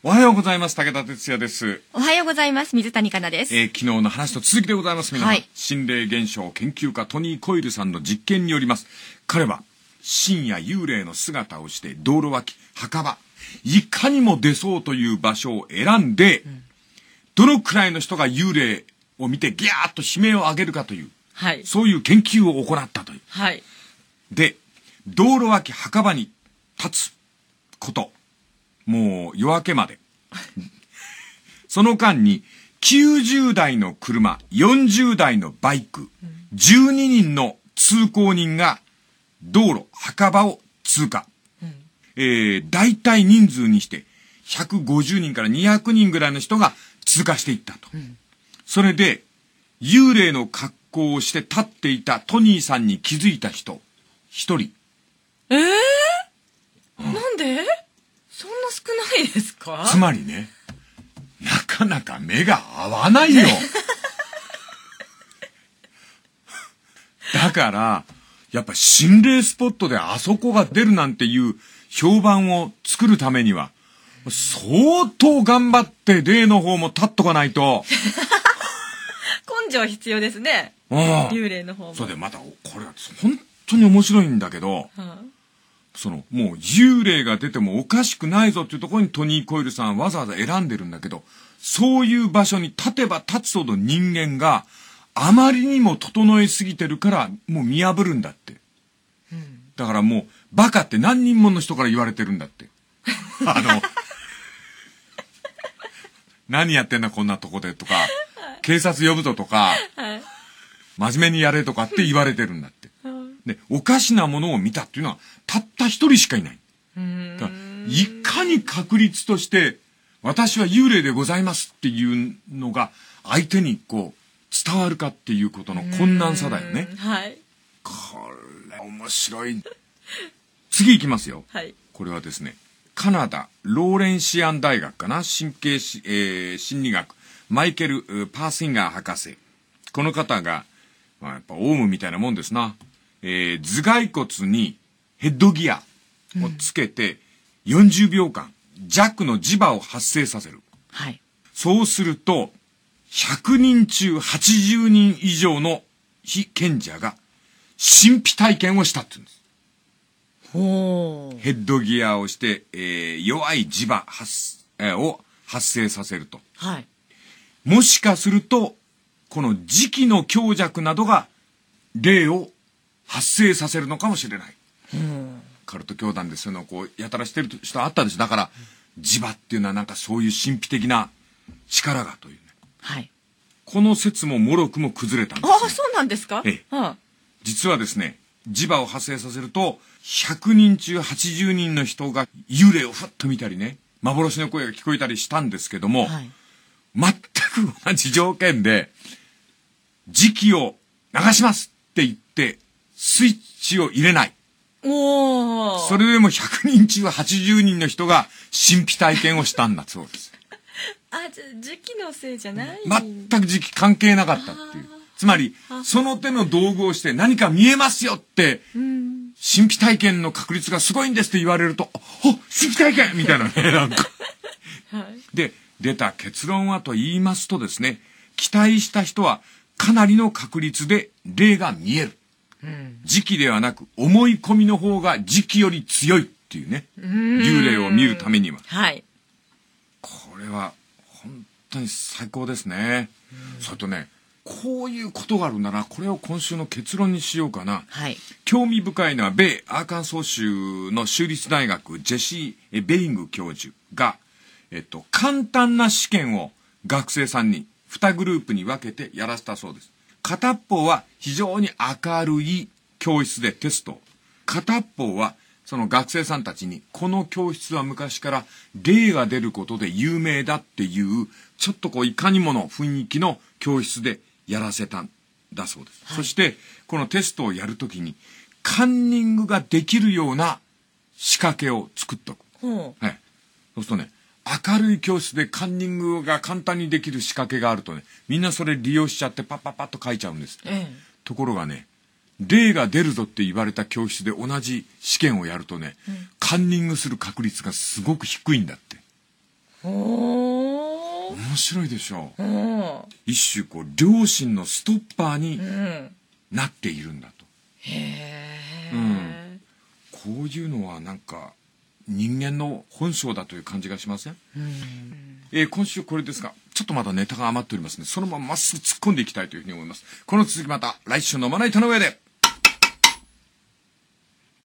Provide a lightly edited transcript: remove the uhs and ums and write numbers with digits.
おはようございます。武田哲也です。 おはようございます。水谷香奈です。 昨日の話と続きでございます。皆さん、心霊現象研究家トニー・コイルさんの実験によります。彼は深夜幽霊の姿をして道路脇、墓場、いかにも出そうという場所を選んで、どのくらいの人が幽霊を見てギャーッと悲鳴を上げるかという、そういう研究を行ったという。で、道路脇、墓場に立つこと。もう夜明けまで。その間に90台の車、40台のバイク、12人の通行人が道路、墓場を通過。大体人数にして150人から200人ぐらいの人が通過していったと。それで幽霊の格好をして立っていたトニーさんに気づいた人、一人。 なんで？そんな少ないですか？ つまりね、なかなか目が合わないよ。だから、やっぱ心霊スポットであそこが出るなんていう評判を作るためには、相当頑張って霊の方も立っとかないと。 根性必要ですね。幽霊の方も。 そうで、また、これは本当に面白いんだけど、もう幽霊が出てもおかしくないぞっていうところにトニー・コイルさんはわざわざ選んでるんだけど、そういう場所に立てば立つほど人間があまりにも整えすぎてるからもう見破るんだって。だからもうバカって何人もの人から言われてるんだって。何やってんだこんなとこでとか、警察呼ぶぞとか、真面目にやれとかって言われてるんだって。で、おかしなものを見たっていうのはたった一人しかいない。だからいかに確率として私は幽霊でございますっていうのが相手にこう伝わるかっていうことの困難さだよね。これ面白い。次行きますよ。これはですね、カナダローレンシアン大学かな、神経、心理学マイケル・パーシンガー博士。この方が、やっぱオウムみたいなもんですな。頭蓋骨にヘッドギアをつけて40秒間弱の磁場を発生させる。そうすると100人中80人以上の被験者が神秘体験をしたって言うんです。ヘッドギアをして、弱い磁場を発生させると。もしかするとこの磁気の強弱などが霊を発生させるのかもしれない。カルト教団でそういうのをこうやたらしてる人あったんです。だから磁場っていうのはなんかそういう神秘的な力がというね。この説ももろくも崩れたんです、ね。 そうなんですか？ 実はですね、磁場を発生させると100人中80人の人が幽霊をふっと見たりね、幻の声が聞こえたりしたんですけども、全く同じ条件で磁気を流しますって言ってスイッチを入れない。それでも100人中80人の人が神秘体験をしたんだそうです。 磁気のせいじゃない？ 全く磁気関係なかったっていう。つまりその手の道具をして何か見えますよって、神秘体験の確率がすごいんですって言われると、神秘体験みたいなね、なんか。で、出た結論はと言いますとですね、期待した人はかなりの確率で霊が見える。磁気ではなく思い込みの方が磁気より強いっていうね、幽霊を見るためには。これは本当に最高ですね。それとね、こういうことがあるならこれを今週の結論にしようかな。興味深いのは米アーカンソー州の州立大学ジェシー・ベイング教授が、簡単な試験を学生さんに2グループに分けてやらせたそうです。片っぽは非常に明るい教室でテスト。片っぽはその学生さんたちにこの教室は昔から霊が出ることで有名だっていうちょっとこういかにもの雰囲気の教室でやらせたんだそうです。そしてこのテストをやるときにカンニングができるような仕掛けを作っとく。そうするとね、明るい教室でカンニングが簡単にできる仕掛けがあるとね、みんなそれ利用しちゃってパッパッパッと書いちゃうんです。ところがね、霊が出るぞって言われた教室で同じ試験をやるとね、カンニングする確率がすごく低いんだって。 面白いでしょう。 お一種こう良心のストッパーになっているんだと。 へえ。こういうのはなんか人間の本性だという感じがしません？今週これですが、ちょっとまだネタが余っておりますので、そのまままっすぐ突っ込んでいきたいというふうに思います。この続きまた来週のまな板の上で。